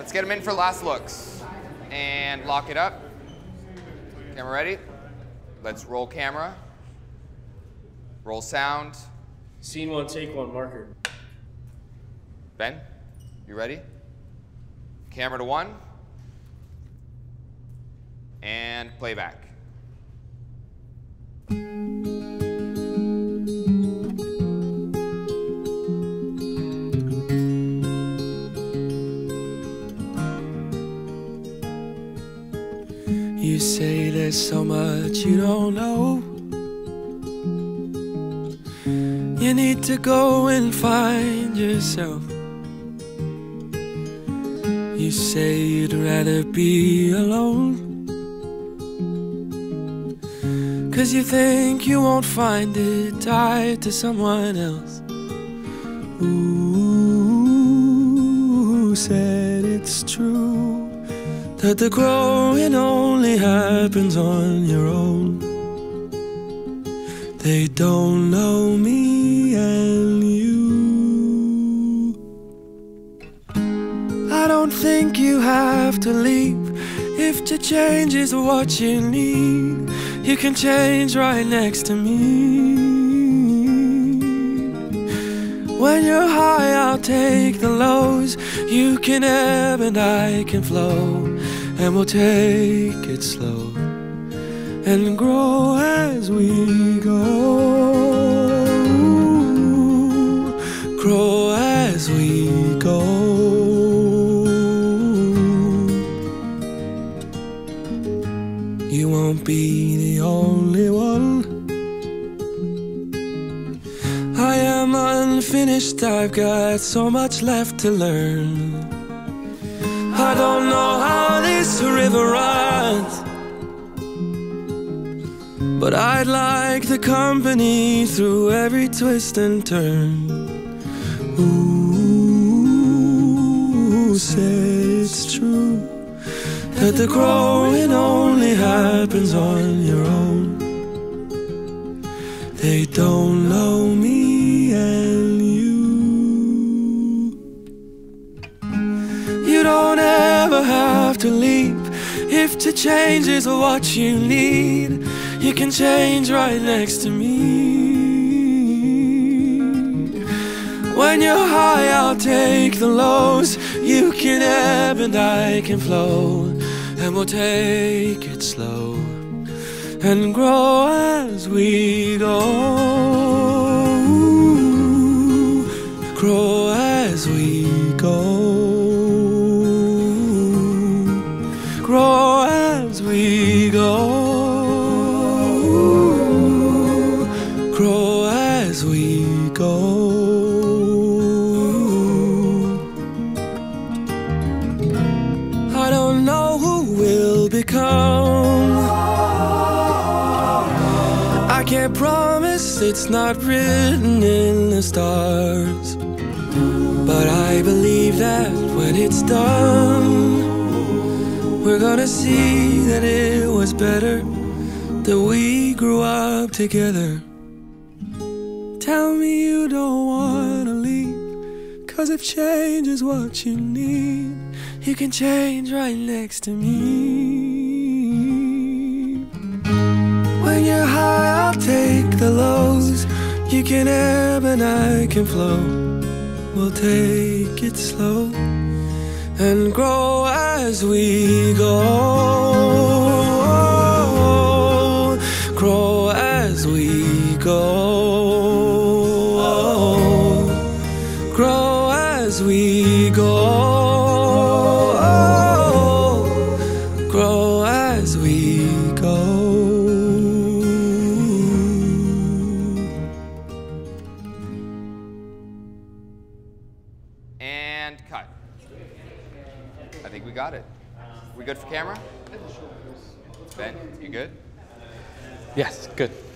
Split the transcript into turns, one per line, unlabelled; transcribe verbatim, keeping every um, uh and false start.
Let's get them in for last looks. And lock it up. Camera ready? Let's roll camera. Roll sound.
Scene one, take one, marker.
Ben, you ready? Camera to one. And playback.
You say there's so much you don't know. You need to go and find yourself. You say you'd rather be alone, 'cause you think you won't find it tied to someone else. Who said it's true that the growing only happens on your own? They don't know me and you. I don't think you have to leave. If to change is what you need, you can change right next to me. When you're high, I'll take the lows. You can ebb and I can flow, and we'll take it slow and grow as we go. Grow as we go. You won't be the only one. I am unfinished, I've got so much left to learn. I don't know how this river runs, but I'd like the company through every twist and turn. Who said it's true that the growing only happens on your own? They don't know me and you. You don't ever have to leave. If to change is what you need, you can change right next to me. When you're high, I'll take the lows. You can ebb and I can flow, and we'll take it slow and grow as we go. Grow as we go. Grow as we go. Grow as we go. I don't know who we'll become. I can't promise, it's not written in the stars, but I believe that when it's done, we're gonna see that it was better that we grew up together. Tell me you don't wanna leave, 'cause if change is what you need, you can change right next to me. When you're high, I'll take the lows. You can ebb and I can flow. We'll take it slow and grow as we go. Grow as we go. Grow as we go. Grow as we go.
And cut. I think we got it. We good for camera? Ben, you good?
Yes, good.